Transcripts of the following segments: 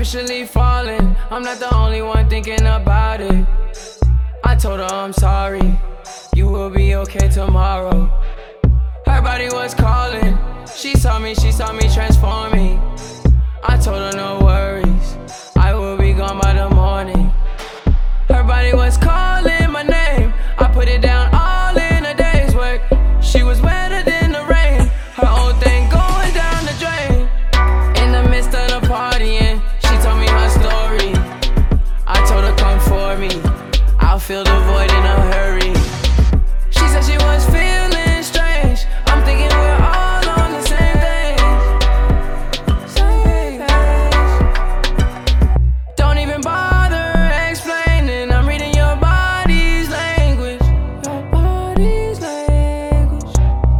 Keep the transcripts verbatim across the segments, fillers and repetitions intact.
Officially falling, I'm not the only one thinking about it. I told her I'm sorry, you will be okay tomorrow. Her body was calling, she saw me, she saw me transforming. I told her no worries, I will be gone by the morning. Her body was calling my name, I put it down all in a day's work. She was wetter than the rain, her whole thing going down the drain. In the midst of the partying, she told me her story. I told her come for me, I'll fill the void in a hurry. She said she was feeling strange, I'm thinking we're all on the same page. Same page. Don't even bother explaining, I'm reading your body's language. Your body's language.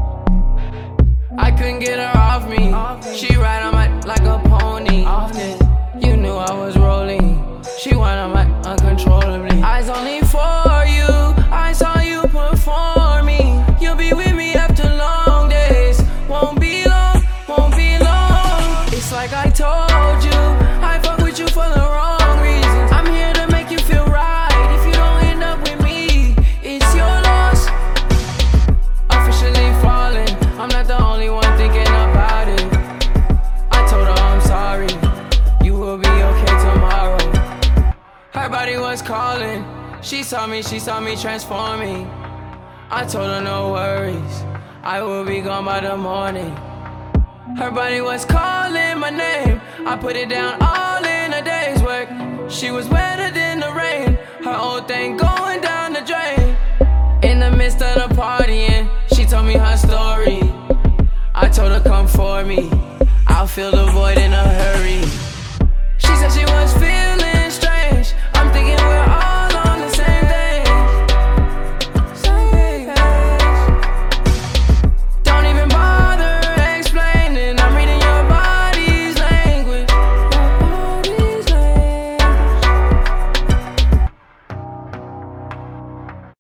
I couldn't get her off me, she ride on my like a pony. Often, you knew I was rolling, she went on my uncontrollably. Eyes only for you, I saw you performing. You'll be with me after long days, won't be long, won't be long. It's like I told you, I fuck with you for the wrong reasons. I'm here to make you feel right, if you don't end up with me, it's your loss. Officially falling, I'm not the only one thinking about it. I told her I'm sorry, you will be okay tomorrow. Her body was calling, she saw me, she saw me transforming. I told her no worries, I will be gone by the morning. Her body was calling my name, I put it down all in a day's work. She was wetter than the rain, her whole thing going down the drain. In the midst of the partying, she told me her story. I told her come for me, I'll fill the void in a hurry. She said she was